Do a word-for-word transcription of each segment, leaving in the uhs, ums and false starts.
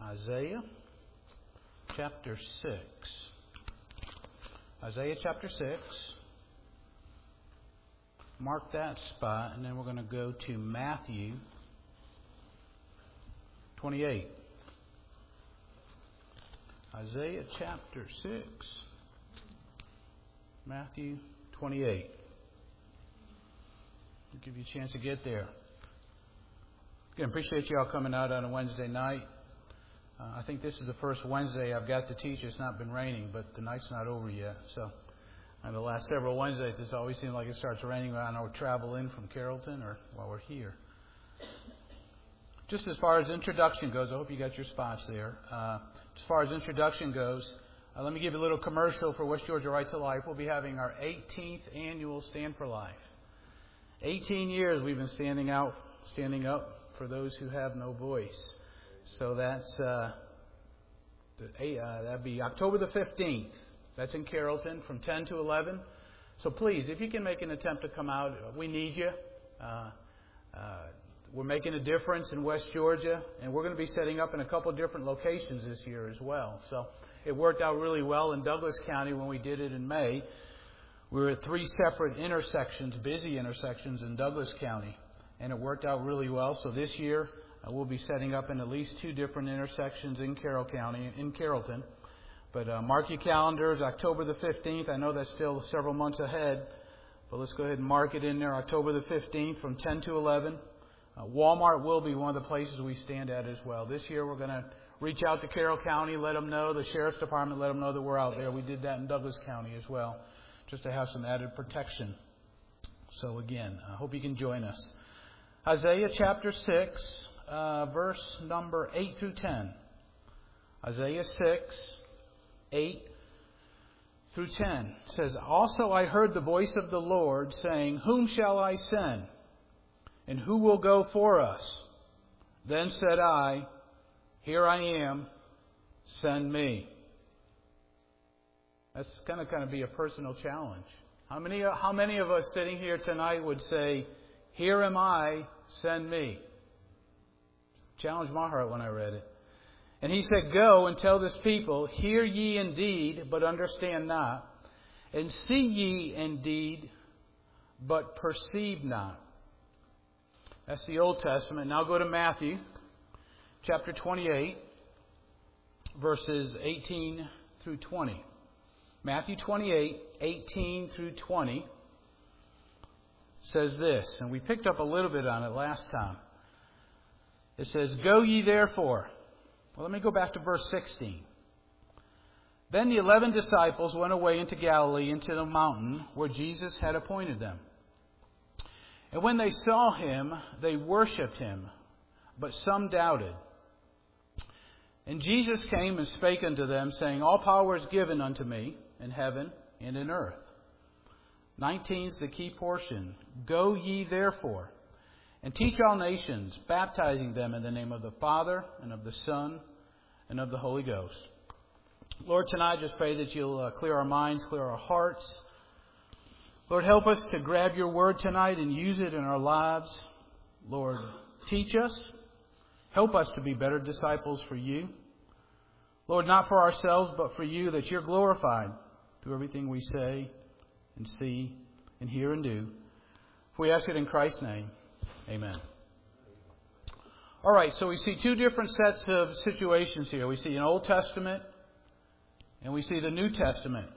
Isaiah chapter six. Isaiah chapter six. Mark that spot, and then we're going to go to Matthew twenty-eight. Isaiah chapter six. Matthew twenty-eight. I'll give you a chance to get there. Again, appreciate you all coming out on a Wednesday night. Uh, I think this is the first Wednesday I've got to teach. It's not been raining, but the night's not over yet. So, and the last several Wednesdays, it's always seemed like it starts raining when I travel in from Carrollton or while we're here. Just as far as introduction goes, I hope you got your spots there. Uh, as far as introduction goes, uh, let me give you a little commercial for West Georgia Right to Life. We'll be having our eighteenth annual Stand for Life. eighteen years we've been standing out, standing up for those who have no voice. So that's uh, the, uh, that'd be October the fifteenth. That's in Carrollton from ten to eleven. So please, if you can make an attempt to come out, we need you. Uh, uh, we're making a difference in West Georgia, and we're going to be setting up in a couple of different locations this year as well. So it worked out really well in Douglas County when we did it in May. We were at three separate intersections, busy intersections in Douglas County, and it worked out really well. So this year uh, we'll be setting up in at least two different intersections in Carroll County, in Carrollton. But uh, mark your calendars, October the fifteenth. I know that's still several months ahead, but let's go ahead and mark it in there, October the fifteenth from ten to eleven. Uh, Walmart will be one of the places we stand at as well. This year we're going to reach out to Carroll County, let them know, the Sheriff's Department, let them know that we're out there. We did that in Douglas County as well, just to have some added protection. So again, I hope you can join us. Isaiah chapter six, uh, verse number eight through ten. Isaiah six, eight through ten says, "Also I heard the voice of the Lord saying, Whom shall I send? And who will go for us? Then said I, Here I am, send me." That's going to kind of be a personal challenge. How many, how many of us sitting here tonight would say, "Here am I, send me"? Challenged my heart when I read it. And he said, "Go and tell this people, hear ye indeed, but understand not. And see ye indeed, but perceive not." That's the Old Testament. Now go to Matthew chapter twenty-eight, verses eighteen through twenty. Matthew twenty-eight, eighteen through twenty says this, and we picked up a little bit on it last time. It says, "Go ye therefore." Well, let me go back to verse sixteen. "Then the eleven disciples went away into Galilee, into the mountain where Jesus had appointed them. And when they saw him, they worshipped him, but some doubted. And Jesus came and spake unto them, saying, All power is given unto me in heaven and in earth." nineteen is the key portion. "Go ye therefore, and teach all nations, baptizing them in the name of the Father, and of the Son, and of the Holy Ghost." Lord, tonight I just pray that you'll uh, clear our minds, clear our hearts. Lord, help us to grab your word tonight and use it in our lives. Lord, teach us. Help us to be better disciples for you. Lord, not for ourselves, but for you, that you're glorified through everything we say and see and hear and do. If we ask it in Christ's name, amen. All right, so we see two different sets of situations here. We see an Old Testament and we see the New Testament.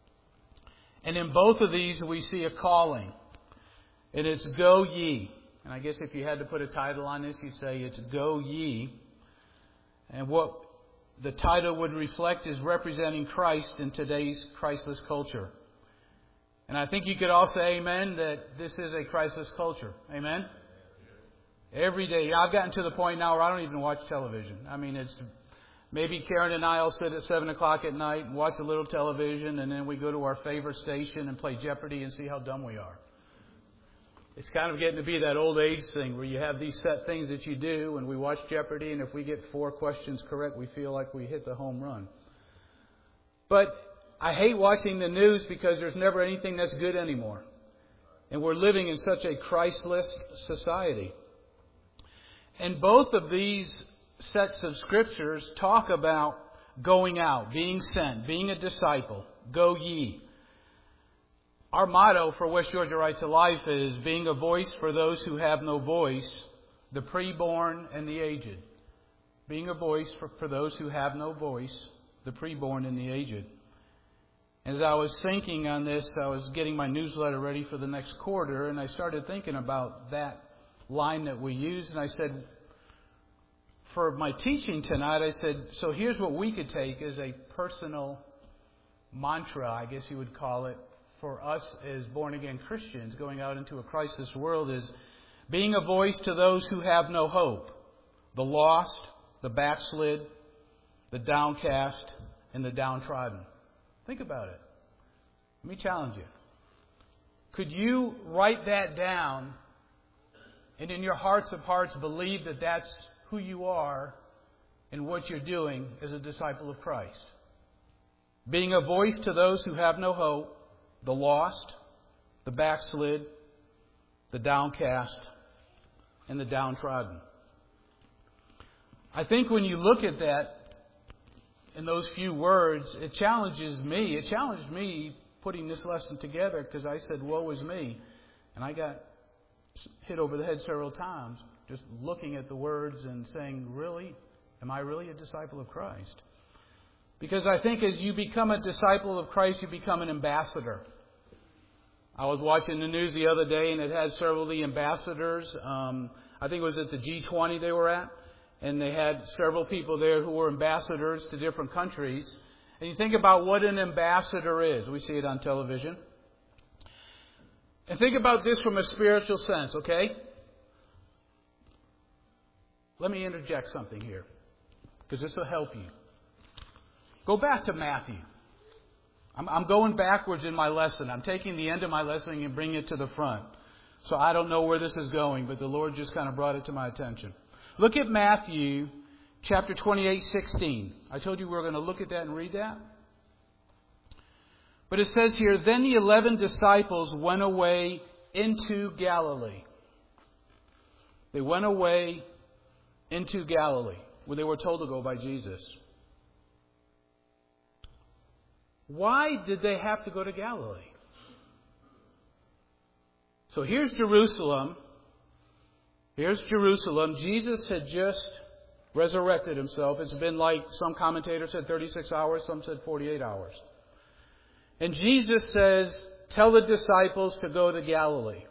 And in both of these, we see a calling. And it's "Go ye." And I guess if you had to put a title on this, you'd say it's "Go ye." And what the title would reflect is representing Christ in today's Christless culture. And I think you could all say amen that this is a Christless culture. Amen? Every day. I've gotten to the point now where I don't even watch television. I mean, it's maybe Karen and I will sit at seven o'clock at night and watch a little television, and then we go to our favorite station and play Jeopardy and see how dumb we are. It's kind of getting to be that old age thing where you have these set things that you do, and we watch Jeopardy, and if we get four questions correct, we feel like we hit the home run. But I hate watching the news because there's never anything that's good anymore. And we're living in such a Christless society. And both of these sets of scriptures talk about going out, being sent, being a disciple. Go ye. Our motto for West Georgia Right to Life is being a voice for those who have no voice, the preborn and the aged. Being a voice for, for those who have no voice, the preborn and the aged. As I was thinking on this, I was getting my newsletter ready for the next quarter, and I started thinking about that line that we use, and I said, for my teaching tonight, I said, so here's what we could take as a personal mantra, I guess you would call it, for us as born-again Christians going out into a crisis world is being a voice to those who have no hope, the lost, the backslid, the downcast, and the downtrodden. Think about it. Let me challenge you. Could you write that down and in your hearts of hearts believe that that's who you are and what you're doing as a disciple of Christ? Being a voice to those who have no hope, the lost, the backslid, the downcast, and the downtrodden. I think when you look at that in those few words, it challenges me. It challenged me putting this lesson together because I said, woe is me. And I got hit over the head several times just looking at the words and saying, really? Am I really a disciple of Christ? Because I think as you become a disciple of Christ, you become an ambassador. I was watching the news the other day, and it had several of the ambassadors. Um, I think it was at the G twenty they were at, and they had several people there who were ambassadors to different countries. And you think about what an ambassador is. We see it on television. And think about this from a spiritual sense, okay? Let me interject something here, because this will help you. Go back to Matthew. I'm, I'm going backwards in my lesson. I'm taking the end of my lesson and bringing it to the front. So I don't know where this is going, but the Lord just kind of brought it to my attention. Look at Matthew chapter twenty-eight, sixteen. I told you we were going to look at that and read that. But it says here, then the eleven disciples went away into Galilee. They went away into Galilee, where they were told to go by Jesus. Why did they have to go to Galilee? So here's Jerusalem. Here's Jerusalem. Jesus had just resurrected himself. It's been like some commentators said thirty-six hours, some said forty-eight hours. And Jesus says, tell the disciples to go to Galilee.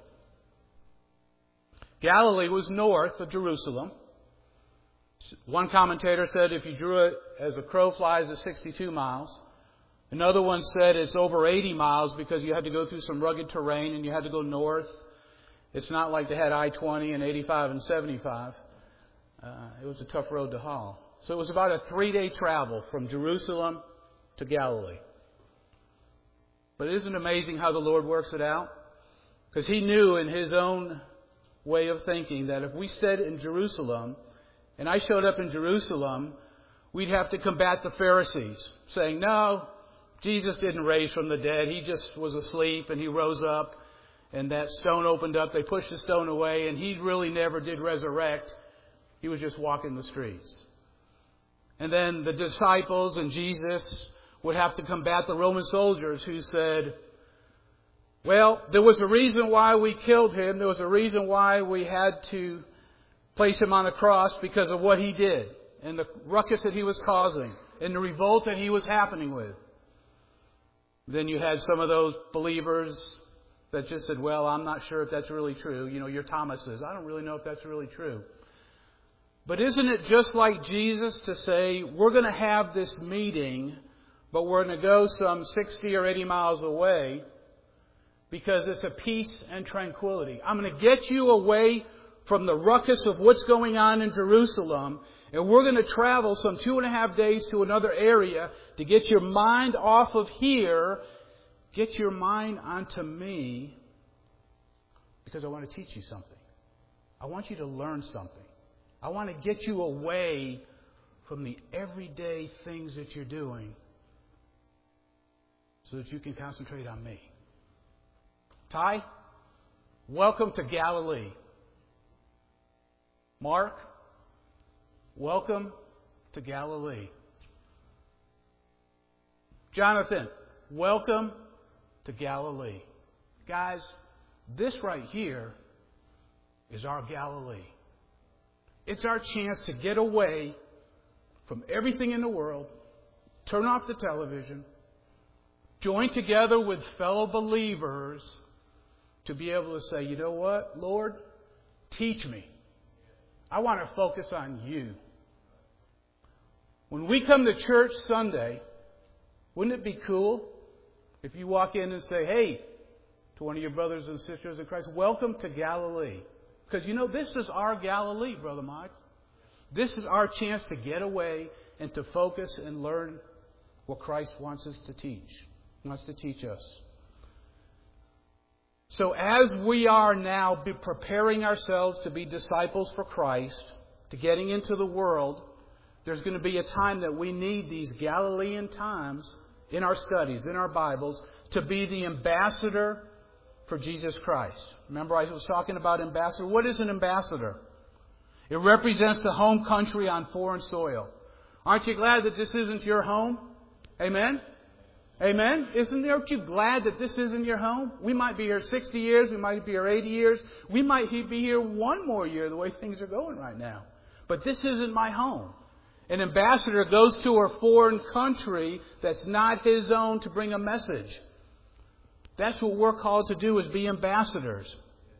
Galilee was north of Jerusalem. One commentator said if you drew it as a crow flies, it's sixty-two miles. Another one said it's over eighty miles because you had to go through some rugged terrain and you had to go north. It's not like they had I twenty and eighty-five and seventy-five. Uh, it was a tough road to haul. So it was about a three-day travel from Jerusalem to Galilee. But isn't it amazing how the Lord works it out? Because He knew in His own way of thinking that if we stayed in Jerusalem, and I showed up in Jerusalem, we'd have to combat the Pharisees, saying, no, Jesus didn't raise from the dead. He just was asleep and He rose up and that stone opened up. They pushed the stone away and He really never did resurrect. He was just walking the streets. And then the disciples and Jesus would have to combat the Roman soldiers who said, well, there was a reason why we killed Him. There was a reason why we had to place Him on a cross because of what He did and the ruckus that He was causing and the revolt that He was happening with. Then you had some of those believers that just said, well, I'm not sure if that's really true. You know, your Thomases. I don't really know if that's really true. But isn't it just like Jesus to say, we're going to have this meeting, but we're going to go some sixty or eighty miles away because it's a peace and tranquility. I'm going to get you away from the ruckus of what's going on in Jerusalem, and we're going to travel some two and a half days to another area to get your mind off of here, get your mind onto me, because I want to teach you something. I want you to learn something. I want to get you away from the everyday things that you're doing so that you can concentrate on me. Ty, welcome to Galilee. Mark, welcome to Galilee. Jonathan, welcome to Galilee. Guys, this right here is our Galilee. It's our chance to get away from everything in the world, turn off the television, join together with fellow believers to be able to say, you know what, Lord, teach me. I want to focus on you. When we come to church Sunday, wouldn't it be cool if you walk in and say, hey, to one of your brothers and sisters in Christ, welcome to Galilee. Because you know, this is our Galilee, Brother Mike. This is our chance to get away and to focus and learn what Christ wants us to teach. He wants to teach us. So as we are now be preparing ourselves to be disciples for Christ, to getting into the world, there's going to be a time that we need these Galilean times in our studies, in our Bibles, to be the ambassador for Jesus Christ. Remember, I was talking about ambassador. What is an ambassador? It represents the home country on foreign soil. Aren't you glad that this isn't your home? Amen? Amen? Isn't aren't you glad that this isn't your home? We might be here sixty years. We might be here eighty years. We might be here one more year the way things are going right now. But this isn't my home. An ambassador goes to a foreign country that's not his own to bring a message. That's what we're called to do, is be ambassadors.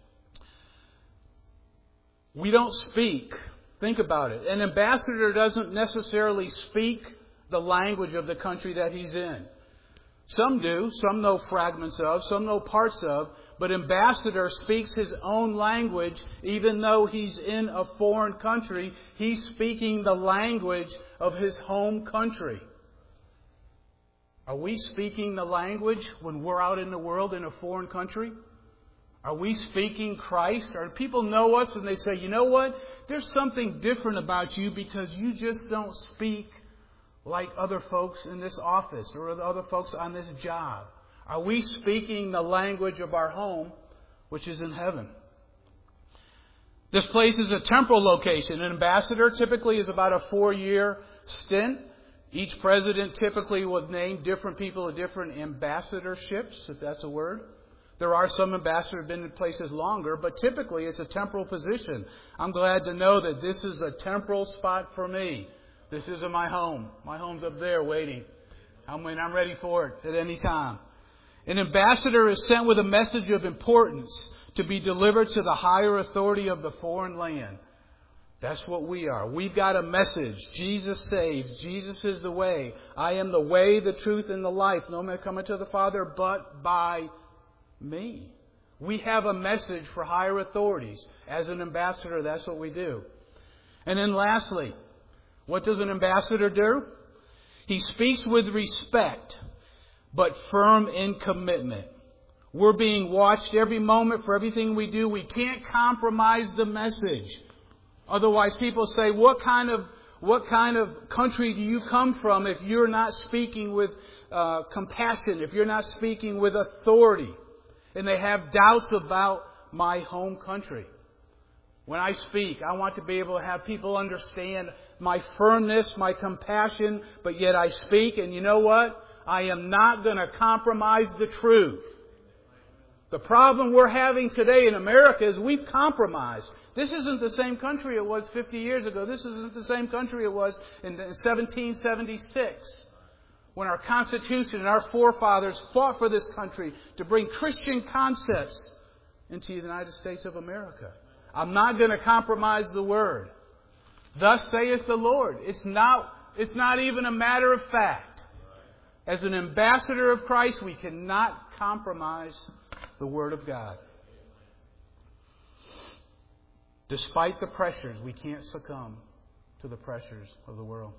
We don't speak. Think about it. An ambassador doesn't necessarily speak the language of the country that he's in. Some do. Some know fragments of. Some know parts of. But ambassador speaks his own language. Even though he's in a foreign country, he's speaking the language of his home country. Are we speaking the language when we're out in the world in a foreign country? Are we speaking Christ? Or people know us and they say, you know what? There's something different about you because you just don't speak like other folks in this office or the other folks on this job. Are we speaking the language of our home, which is in heaven? This place is a temporal location. An ambassador typically is about a four-year stint. Each president typically would name different people to different ambassadorships, if that's a word. There are some ambassadors who have been in places longer, but typically it's a temporal position. I'm glad to know that this is a temporal spot for me. This isn't my home. My home's up there waiting. I mean, I'm ready for it at any time. An ambassador is sent with a message of importance to be delivered to the higher authority of the foreign land. That's what we are. We've got a message. Jesus saves. Jesus is the way. I am the way, the truth, and the life. No man cometh to the Father but by me. We have a message for higher authorities. As an ambassador, that's what we do. And then lastly, what does an ambassador do? He speaks with respect, but firm in commitment. We're being watched every moment for everything we do. We can't compromise the message. Otherwise, people say, what kind of what kind of country do you come from if you're not speaking with uh, compassion, if you're not speaking with authority? And they have doubts about my home country. When I speak, I want to be able to have people understand my firmness, my compassion, but yet I speak. And you know what? I am not going to compromise the truth. The problem we're having today in America is we've compromised. This isn't the same country it was fifty years ago. This isn't the same country it was in seventeen seventy-six. When our Constitution and our forefathers fought for this country to bring Christian concepts into the United States of America. I'm not going to compromise the Word. Thus saith the Lord. It's not, it's not even a matter of fact. As an ambassador of Christ, we cannot compromise the Word of God. Despite the pressures, we can't succumb to the pressures of the world.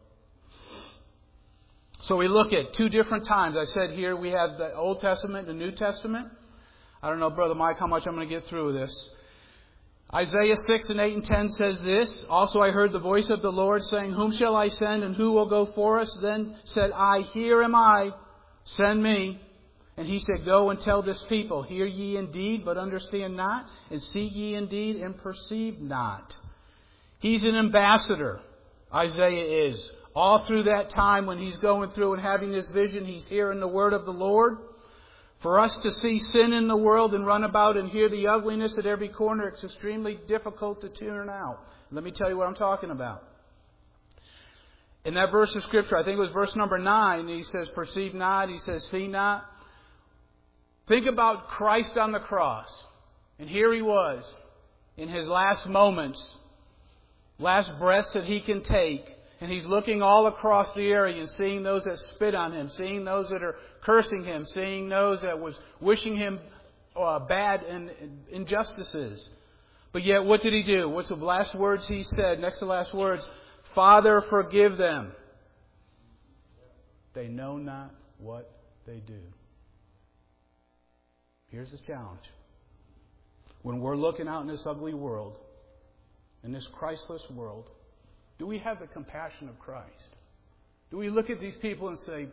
So we look at two different times. I said here we have the Old Testament and the New Testament. I don't know, Brother Mike, how much I'm going to get through this. Isaiah six and eight and ten says this. Also I heard the voice of the Lord saying, whom shall I send and who will go for us? Then said I, here am I, send me. And he said, go and tell this people, hear ye indeed, but understand not, and see ye indeed, and perceive not. He's an ambassador Isaiah is. All through that time when he's going through and having this vision, he's hearing the word of the Lord. For us to see sin in the world and run about and hear the ugliness at every corner, it's extremely difficult to tune out. Let me tell you what I'm talking about. In that verse of Scripture, I think it was verse number nine, he says, perceive not, he says, see not. Think about Christ on the cross. And here he was, in his last moments, last breaths that he can take. And he's looking all across the area and seeing those that spit on him, seeing those that are cursing him, seeing those that was wishing him uh, bad and injustices. But yet, what did he do? What's the last words he said? Next to the last words, Father, forgive them. They know not what they do. Here's the challenge. When we're looking out in this ugly world, in this Christless world, do we have the compassion of Christ? Do we look at these people and say,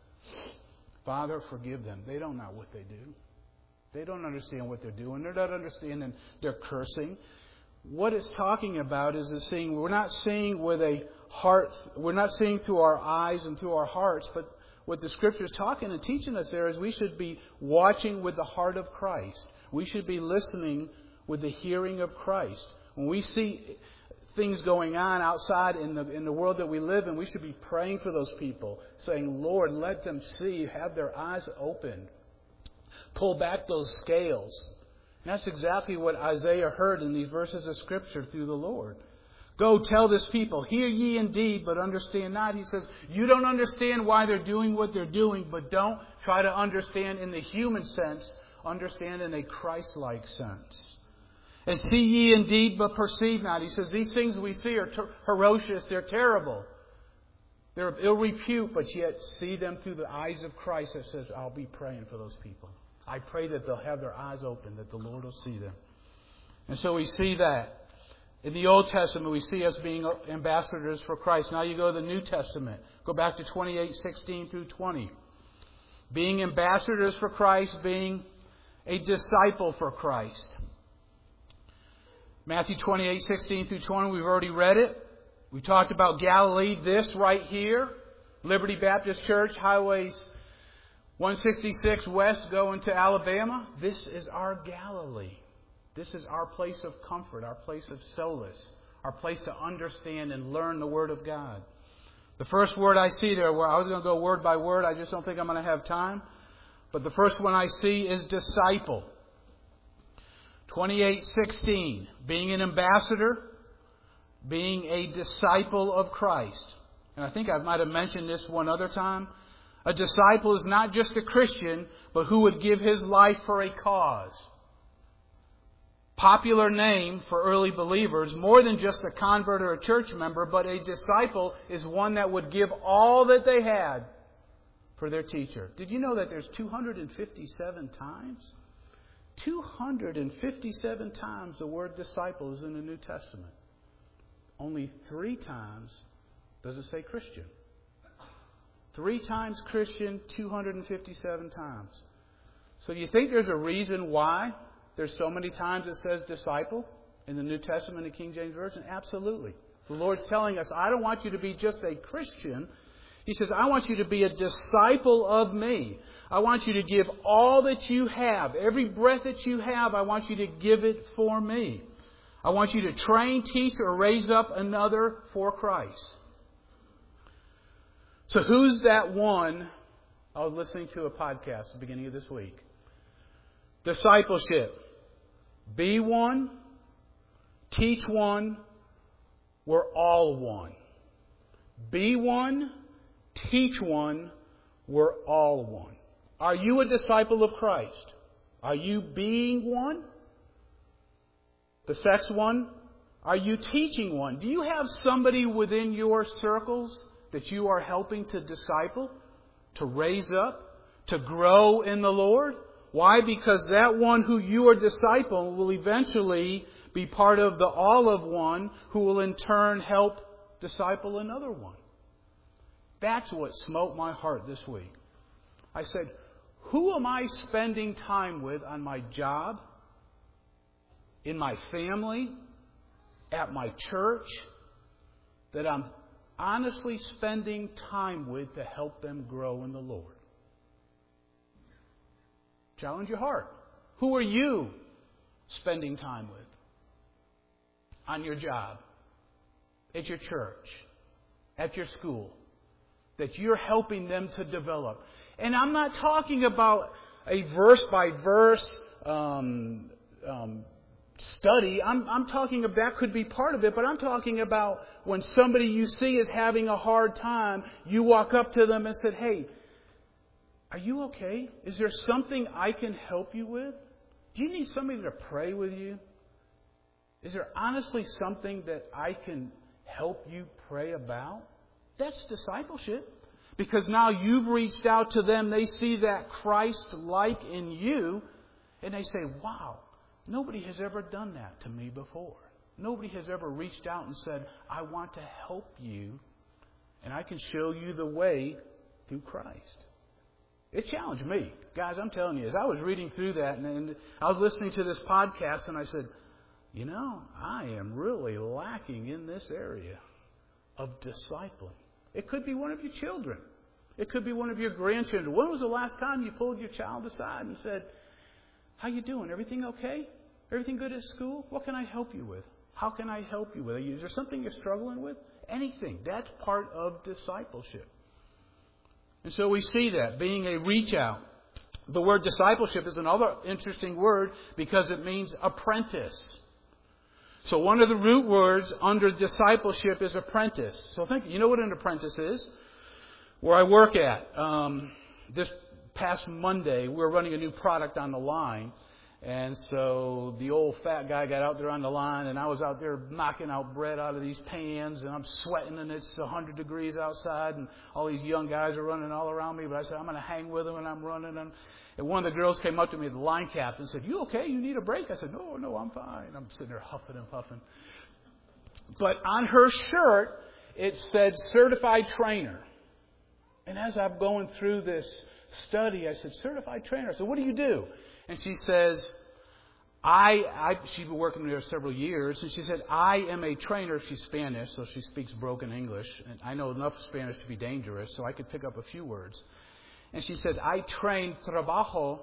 Father, forgive them. They don't know what they do. They don't understand what they're doing. They're not understanding. They're cursing. What it's talking about is the seeing. We're not seeing with a heart. We're not seeing through our eyes and through our hearts. But what the Scripture is talking and teaching us there is we should be watching with the heart of Christ. We should be listening with the hearing of Christ. When we see things going on outside in the in the world that we live in, we should be praying for those people, saying, Lord, let them see, have their eyes opened. Pull back those scales. And that's exactly what Isaiah heard in these verses of Scripture through the Lord. Go tell this people, hear ye indeed, but understand not. He says, you don't understand why they're doing what they're doing, but don't try to understand in the human sense. Understand in a Christ-like sense. And see ye indeed, but perceive not. He says, these things we see are ter- ferocious, they're terrible. They're of ill repute, but yet see them through the eyes of Christ that says, I'll be praying for those people. I pray that they'll have their eyes open, that the Lord will see them. And so we see that. In the Old Testament, we see us being ambassadors for Christ. Now you go to the New Testament. Go back to twenty-eight sixteen through twenty. Being ambassadors for Christ, being a disciple for Christ. Matthew twenty-eight sixteen through twenty, we've already read it. We talked about Galilee, this right here. Liberty Baptist Church, Highway one sixty-six West going to Alabama. This is our Galilee. This is our place of comfort, our place of solace, our place to understand and learn the Word of God. The first word I see there, where I was going to go word by word, I just don't think I'm going to have time. But the first one I see is disciple. twenty-eight sixteen, being an ambassador, being a disciple of Christ. And I think I might have mentioned this one other time. A disciple is not just a Christian, but who would give his life for a cause. Popular name for early believers, more than just a convert or a church member, but a disciple is one that would give all that they had for their teacher. Did you know that there's two hundred fifty-seven times? two hundred fifty-seven times the word disciple is in the New Testament. Only three times does it say Christian. Three times Christian, two hundred fifty-seven times. So do you think there's a reason why there's so many times it says disciple in the New Testament and King James Version? Absolutely. The Lord's telling us, I don't want you to be just a Christian. He says, I want you to be a disciple of me. I want you to give all that you have. Every breath that you have, I want you to give it for me. I want you to train, teach, or raise up another for Christ. So who's that one? I was listening to a podcast at the beginning of this week. Discipleship. Be one. Teach one. We're all one. Be one. Teach one. We're all one. Are you a disciple of Christ? Are you being one? The sex one? Are you teaching one? Do you have somebody within your circles that you are helping to disciple, to raise up, to grow in the Lord? Why? Because that one who you are discipling will eventually be part of the all of one who will in turn help disciple another one. That's what smote my heart this week. I said, who am I spending time with on my job, in my family, at my church, that I'm honestly spending time with to help them grow in the Lord? Challenge your heart. Who are you spending time with? On your job, at your church, at your school, that you're helping them to develop. And I'm not talking about a verse-by-verse um, um, study. I'm, I'm talking about, that could be part of it, but I'm talking about when somebody you see is having a hard time, you walk up to them and said, hey, are you okay? Is there something I can help you with? Do you need somebody to pray with you? Is there honestly something that I can help you pray about? That's discipleship. Because now you've reached out to them, they see that Christ-like in you, and they say, wow, nobody has ever done that to me before. Nobody has ever reached out and said, I want to help you, and I can show you the way through Christ. It challenged me. Guys, I'm telling you, as I was reading through that, and, and I was listening to this podcast, and I said, you know, I am really lacking in this area of discipling. It could be one of your children. It could be one of your grandchildren. When was the last time you pulled your child aside and said, how you doing? Everything okay? Everything good at school? What can I help you with? How can I help you with? Is there something you're struggling with? Anything. That's part of discipleship. And so we see that, being a reach out. The word discipleship is another interesting word because it means apprentice. So one of the root words under discipleship is apprentice. So think, you know what an apprentice is? Where I work at, um, this past Monday, we were running a new product on the line. And so the old fat guy got out there on the line, and I was out there knocking out bread out of these pans, and I'm sweating, and it's one hundred degrees outside, and all these young guys are running all around me. But I said, I'm going to hang with them, and I'm running. And, and one of the girls came up to me, the line captain, and said, you okay? You need a break? I said, no, no, I'm fine. I'm sitting there huffing and puffing. But on her shirt, it said certified trainer. And as I'm going through this study, I said, certified trainer. I said, what do you do? And she says, I, I, she's been working there several years, and she said, I am a trainer. She's Spanish, so she speaks broken English. And I know enough Spanish to be dangerous, so I could pick up a few words. And she said, I train trabajo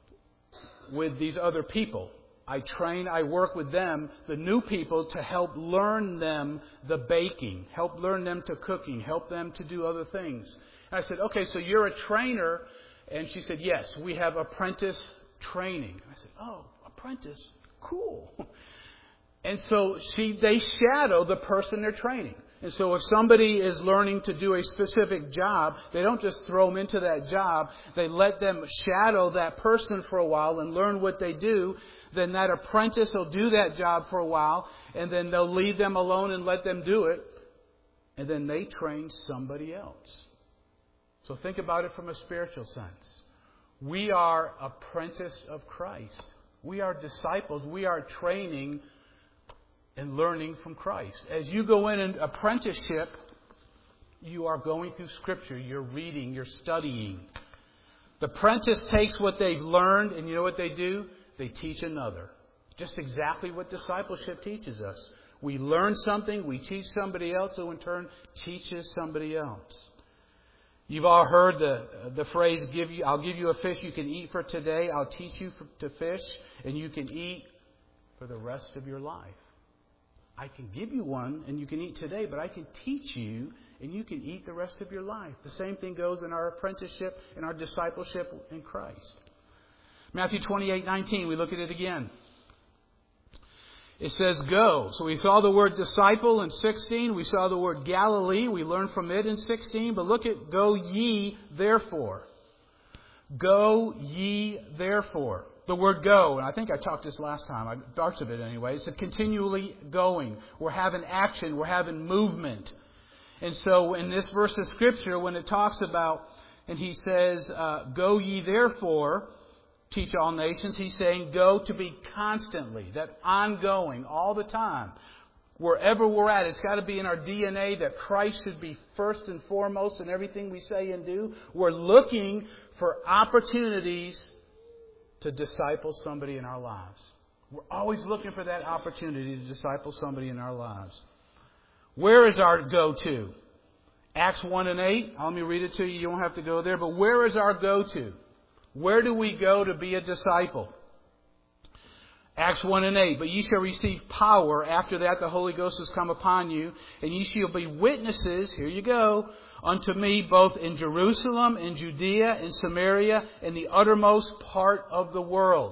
with these other people. I train, I work with them, the new people, to help learn them the baking, help learn them to cooking, help them to do other things. And I said, okay, so you're a trainer. And she said, yes, we have apprentice training. I said, oh, apprentice, cool. And so she, they shadow the person they're training. And so if somebody is learning to do a specific job, they don't just throw them into that job. They let them shadow that person for a while and learn what they do. Then that apprentice will do that job for a while, and then they'll leave them alone and let them do it. And then they train somebody else. So think about it from a spiritual sense. We are apprentice of Christ. We are disciples. We are training and learning from Christ. As you go in an apprenticeship, you are going through Scripture. You're reading. You're studying. The apprentice takes what they've learned, and you know what they do? They teach another. Just exactly what discipleship teaches us. We learn something, we teach somebody else, who in turn teaches somebody else. You've all heard the the phrase, "Give you, I'll give you a fish you can eat for today. I'll teach you for, to fish, and you can eat for the rest of your life." I can give you one, and you can eat today, but I can teach you, and you can eat the rest of your life. The same thing goes in our apprenticeship, in our discipleship in Christ. Matthew twenty-eight nineteen, we look at it again. It says, go. So we saw the word disciple in sixteen. We saw the word Galilee. We learned from it in sixteen. But look at go ye therefore. Go ye therefore. The word go, and I think I talked this last time, parts of it anyway. It's a continually going. We're having action. We're having movement. And so in this verse of Scripture, when it talks about, and he says, uh, go ye therefore, teach all nations, he's saying go to be constantly, that ongoing, all the time. Wherever we're at, it's got to be in our D N A that Christ should be first and foremost in everything we say and do. We're looking for opportunities to disciple somebody in our lives. We're always looking for that opportunity to disciple somebody in our lives. Where is our go-to? Acts one and eight. Let me read it to you. You don't have to go there. But where is our go-to? Where do we go to be a disciple? Acts one and eight. But ye shall receive power. After that the Holy Ghost has come upon you. And ye shall be witnesses, here you go, unto me both in Jerusalem, in Judea, in Samaria, and the uttermost part of the world.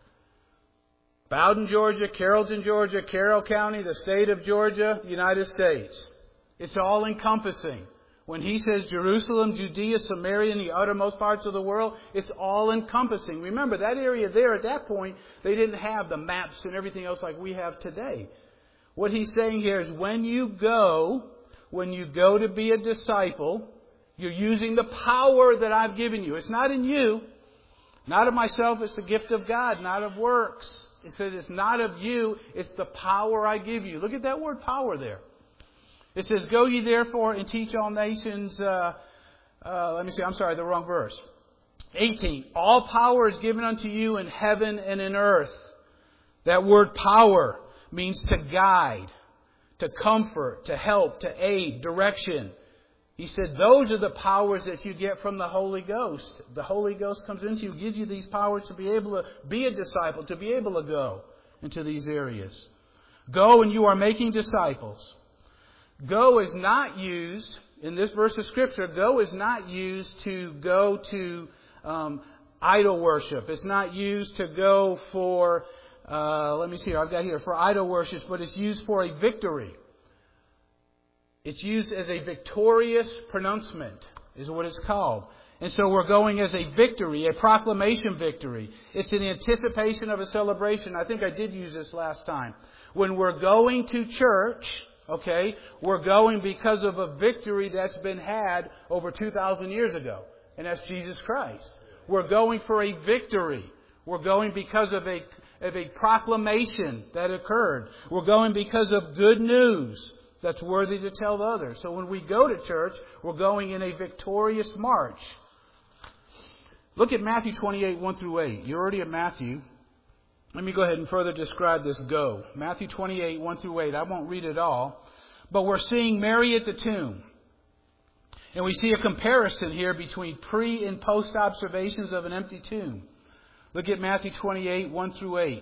Bowden, Georgia, Carrollton, Georgia, Carroll County, the state of Georgia, the United States. It's all encompassing. When he says Jerusalem, Judea, Samaria, and the uttermost parts of the world, it's all encompassing. Remember, that area there at that point, they didn't have the maps and everything else like we have today. What he's saying here is when you go, when you go to be a disciple, you're using the power that I've given you. It's not in you, not of myself, it's the gift of God, not of works. It says it's not of you, it's the power I give you. Look at that word power there. It says, go ye therefore and teach all nations. Uh, uh, let me see, I'm sorry, the wrong verse. eighteen. All power is given unto you in heaven and in earth. That word power means to guide, to comfort, to help, to aid, direction. He said those are the powers that you get from the Holy Ghost. The Holy Ghost comes into you, gives you these powers to be able to be a disciple, to be able to go into these areas. Go and you are making disciples. Go is not used, in this verse of Scripture, go is not used to go to um, idol worship. It's not used to go for, uh, let me see, I've got here, for idol worship, but it's used for a victory. It's used as a victorious pronouncement, is what it's called. And so we're going as a victory, a proclamation victory. It's in anticipation of a celebration. I think I did use this last time. When we're going to church, okay, we're going because of a victory that's been had over two thousand years ago. And that's Jesus Christ. We're going for a victory. We're going because of a, of a proclamation that occurred. We're going because of good news that's worthy to tell others. So when we go to church, we're going in a victorious march. Look at Matthew twenty-eight, one through eight. You're already at Matthew. Let me go ahead and further describe this go. Matthew twenty-eight, one through eight. I won't read it all. But we're seeing Mary at the tomb. And we see a comparison here between pre and post observations of an empty tomb. Look at Matthew twenty-eight, one through eight.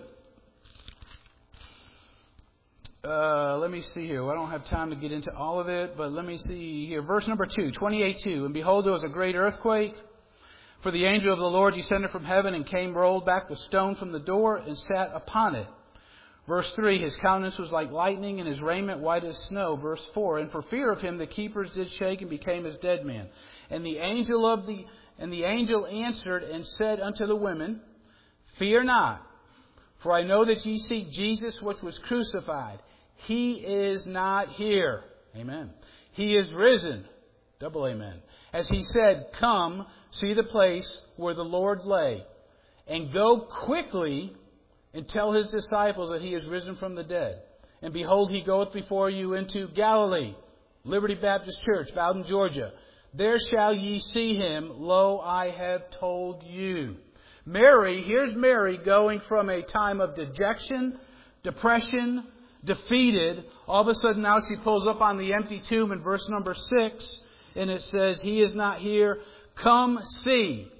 Uh, let me see here. I don't have time to get into all of it, but let me see here. Verse number two, twenty-eight, two. And behold, there was a great earthquake. For the angel of the Lord descended from heaven and came, rolled back the stone from the door and sat upon it. Verse three, his countenance was like lightning and his raiment white as snow. Verse four, and for fear of him the keepers did shake and became as dead men. And the angel of the and the angel answered and said unto the women, fear not, for I know that ye seek Jesus which was crucified. He is not here. Amen. He is risen. Double amen. As he said, come, see the place where the Lord lay, and go quickly and tell his disciples that he is risen from the dead. And behold, he goeth before you into Galilee, Liberty Baptist Church, Bowden, Georgia. There shall ye see him. Lo, I have told you. Mary, here's Mary going from a time of dejection, depression, defeated. All of a sudden now she pulls up on the empty tomb in verse number six. And it says, he is not here. Come see.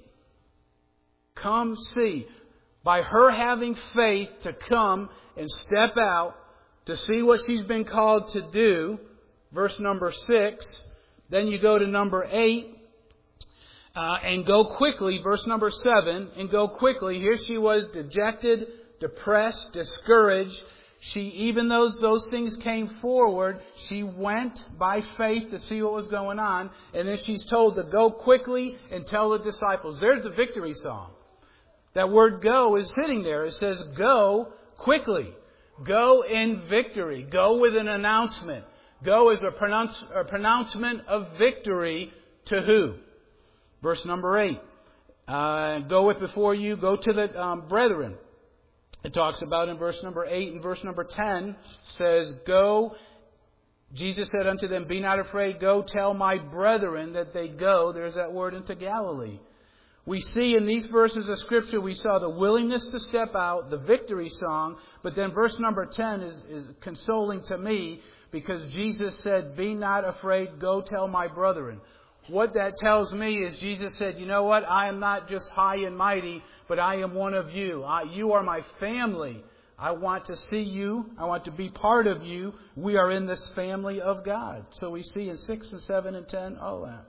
Come see. By her having faith to come and step out to see what she's been called to do. Verse number six. Then you go to number eight. Uh, and go quickly. Verse number seven. And go quickly. Here she was dejected, depressed, discouraged. She, even though those things came forward, she went by faith to see what was going on. And then she's told to go quickly and tell the disciples. There's the victory song. That word go is sitting there. It says go quickly. Go in victory. Go with an announcement. Go as a, pronounce, a pronouncement of victory to who? Verse number eight. Uh, go with before you. Go to the um, brethren. It talks about in verse number eight and verse number ten says, go. Jesus said unto them, be not afraid. Go tell my brethren that they go. There's that word into Galilee. We see in these verses of Scripture, we saw the willingness to step out, the victory song. But then verse number ten is, is consoling to me because Jesus said, be not afraid, go tell my brethren. What that tells me is Jesus said, you know what? I am not just high and mighty, but I am one of you. I, you are my family. I want to see you. I want to be part of you. We are in this family of God. So we see in six and seven and ten all that.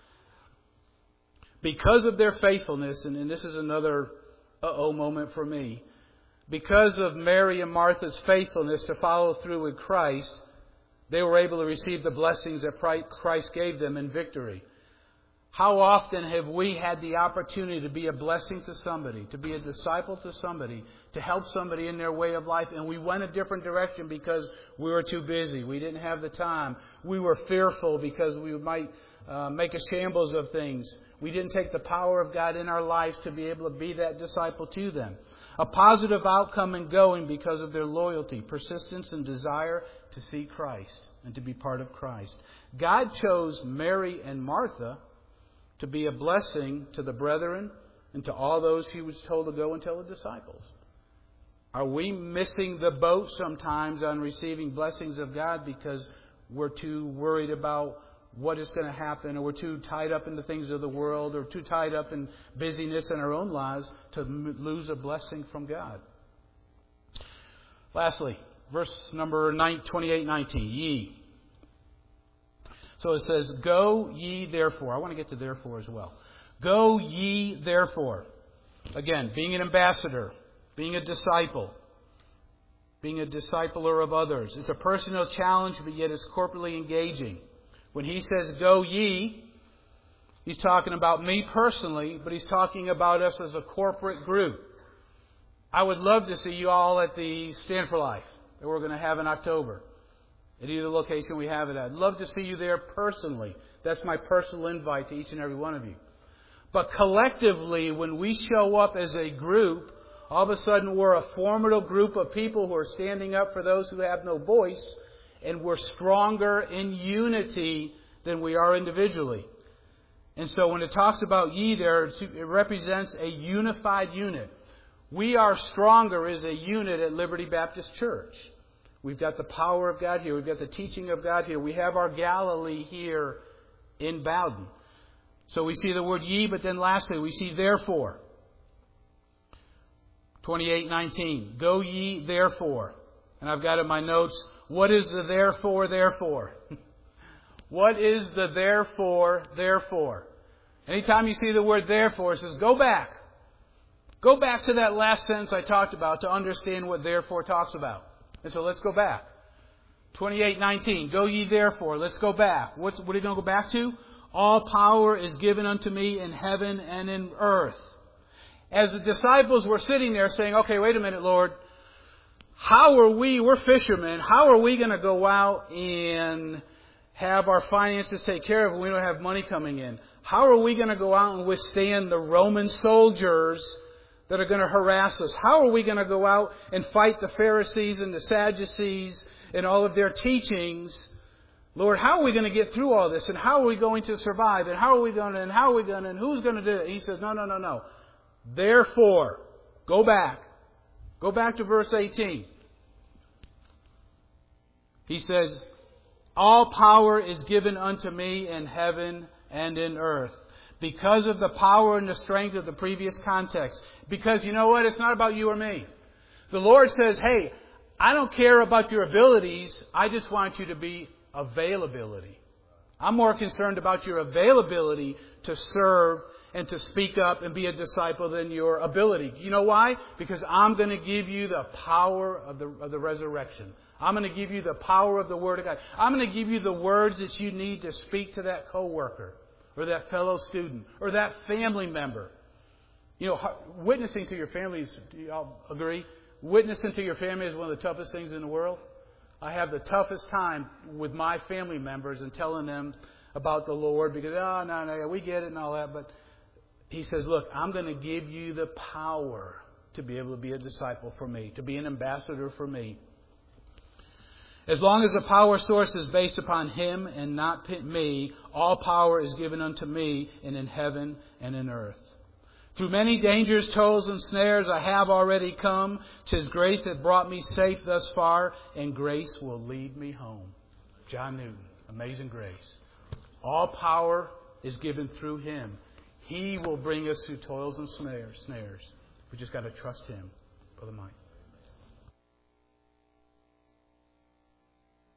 Because of their faithfulness, and, and this is another uh-oh moment for me. Because of Mary and Martha's faithfulness to follow through with Christ, they were able to receive the blessings that Christ gave them in victory. How often have we had the opportunity to be a blessing to somebody, to be a disciple to somebody, to help somebody in their way of life, and we went a different direction because we were too busy. We didn't have the time. We were fearful because we might uh, make a shambles of things. We didn't take the power of God in our lives to be able to be that disciple to them. A positive outcome in going because of their loyalty, persistence, and desire to see Christ and to be part of Christ. God chose Mary and Martha to be a blessing to the brethren and to all those He was told to go and tell the disciples. Are we missing the boat sometimes on receiving blessings of God because we're too worried about what is going to happen, or we're too tied up in the things of the world, or too tied up in busyness in our own lives to m- lose a blessing from God? Lastly, verse number twenty-eight nineteen, ye. So it says, go ye therefore. I want to get to therefore as well. Go ye therefore. Again, being an ambassador, being a disciple, being a discipler of others. It's a personal challenge, but yet it's corporately engaging. When he says, go ye, he's talking about me personally, but he's talking about us as a corporate group. I would love to see you all at the Stand for Life that we're going to have in October. At either location we have it at. I'd love to see you there personally. That's my personal invite to each and every one of you. But collectively, when we show up as a group, all of a sudden we're a formidable group of people who are standing up for those who have no voice, and we're stronger in unity than we are individually. And so when it talks about ye there, it represents a unified unit. We are stronger as a unit at Liberty Baptist Church. We've got the power of God here. We've got the teaching of God here. We have our Galilee here in Bowden. So we see the word ye, but then lastly we see therefore. twenty-eight nineteen. Go ye therefore. And I've got in my notes, what is the therefore, therefore? What is the therefore, therefore? Anytime you see the word therefore, it says go back. Go back to that last sentence I talked about to understand what therefore talks about. And so let's go back. twenty-eight nineteen. Go ye therefore. Let's go back. What's, what are you going to go back to? All power is given unto me in heaven and in earth. As the disciples were sitting there saying, okay, wait a minute, Lord. How are we, we're fishermen, how are we going to go out and have our finances take care of when we don't have money coming in? How are we going to go out and withstand the Roman soldiers that are going to harass us? How are we going to go out and fight the Pharisees and the Sadducees and all of their teachings? Lord, how are we going to get through all this? And how are we going to survive? And how are we going to, and how are we going to, and who's going to do it? And he says, no, no, no, no. Therefore, go back. Go back to verse eighteen. He says, all power is given unto me in heaven and in earth. Because of the power and the strength of the previous context. Because you know what? It's not about you or me. The Lord says, hey, I don't care about your abilities. I just want you to be availability. I'm more concerned about your availability to serve and to speak up and be a disciple than your ability. You know why? Because I'm going to give you the power of the, of the resurrection. I'm going to give you the power of the Word of God. I'm going to give you the words that you need to speak to that coworker or that fellow student or that family member. You know, witnessing to your families, do you all agree? Witnessing to your family is one of the toughest things in the world. I have the toughest time with my family members and telling them about the Lord because, oh, no, no, we get it and all that. But He says, look, I'm going to give you the power to be able to be a disciple for me, to be an ambassador for me. As long as the power source is based upon Him and not me, all power is given unto me and in heaven and in earth. Through many dangers, toils, and snares I have already come. 'Tis grace that brought me safe thus far, and grace will lead me home. John Newton, Amazing Grace. All power is given through Him. He will bring us through toils and snares. snares. We just got to trust Him. Brother Mike.